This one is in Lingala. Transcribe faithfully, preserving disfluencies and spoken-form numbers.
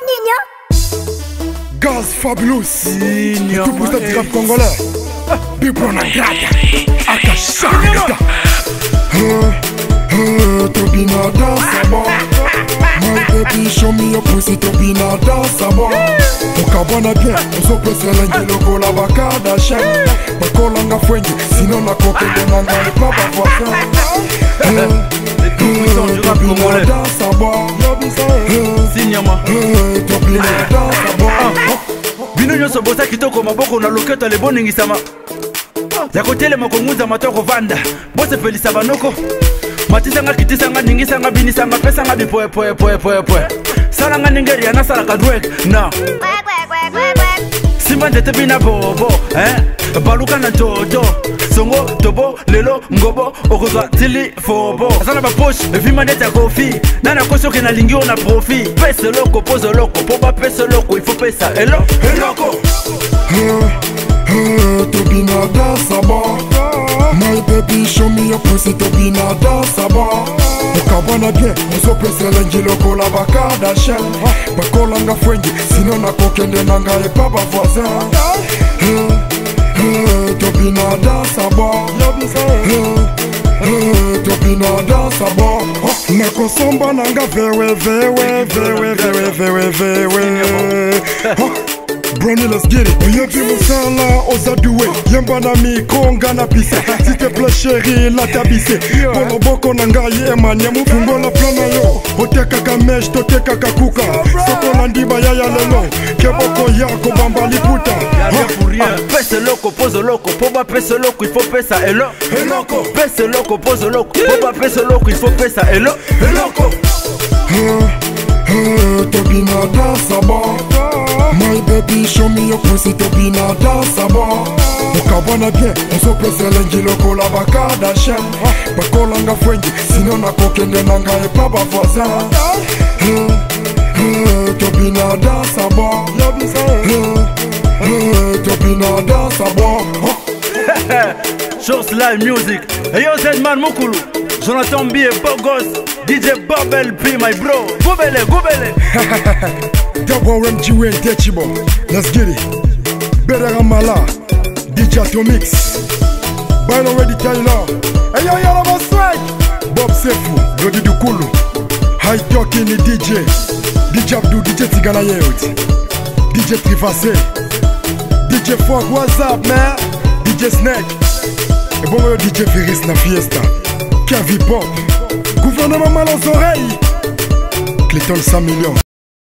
Gaz Fabulous, tout pour ce rap congolais. Big Bro na grata, Akashaka. Tobina dansa ba, my baby show me your pussy. Tobina dansa ba, ukabona bien, usopesa langi loko la bakada sha. Bakolanga fwengi, sino na koke donanga le papa voisin. Tobina dansa ba, Sinyama Tobina dansa ba. Bino nyoso bosa kitoko maboko na loketo le boningi sama. Ya kotele makonguza matoko vanda, bose pelisa banoko. Matisanga kitisanga ningisanga binisanga pesanga bipoe poe poe poe poe. Salanga ningeri ana salaka dwek na. Simba ndete bina bobo, eh? Baluka na toto, songo tobo lelo ngobo okozwa tili fobo. Asana ba poche, vima ndete kofi. Nana koso ke na lingi ona profit. Pese loko pose loko, poba pese loko, il faut pesa. Hello, hello. Tobina dansa ba, my baby show me your pussy. Tobina dansa ba, ukabona bien, usopesa langi loko la bakada sha. Bakolanga fwengi, sino na kokende nanga e papa voisin. Tobina dansa ba, Tobina dansa ba. Nakosomba nanga vewe vewe vewe vewe vewe vewe. Brony, let's get it. Yebi musala ozaduwe, yemba na mi konga na pise. S'il te plaît chérie, la tabisse. Bolo boko na ngai emanya mufungo la plana yo. Oteka kamesh, toteka kakuka. Soko landiba yaya lelo. Keboko yako bamba liputa. Pese loko, pose loko, poba pese loko, il faut pesa. Hello, hello. Pese loko, pose loko, poba pese loko, il faut pesa. Hello, hello. Tobina dansa ba, my baby show me your pussy. Tobina dansa ba, ukabona bien, usopesa langi loko la bakada sha. Bakolanga fwengi, sino na kokende nanga e papa voisin. Tobina dansa ba, Tobina dansa ba. Source Live Music. Hey yo Zedman Mukulu, Jonathan B et Bogos, D J Bubble P my bro. Gubele, gubele. Double M G Wayne Techibo. Let's get it. Better Amala, D J Atomix, Bino Ready Taylor. Hey yo yo Rama Swag, Bob Sefu, Rodi Dukulu, High Talking D J, D J Abdou, D J Tigana Yeut, D J Trivase, D J Fog, what's up man? D J Snake. Et bon yo D J Ferris na fiesta. Kavi Pop, gouvernement mal aux oreilles. Clayton cent millions.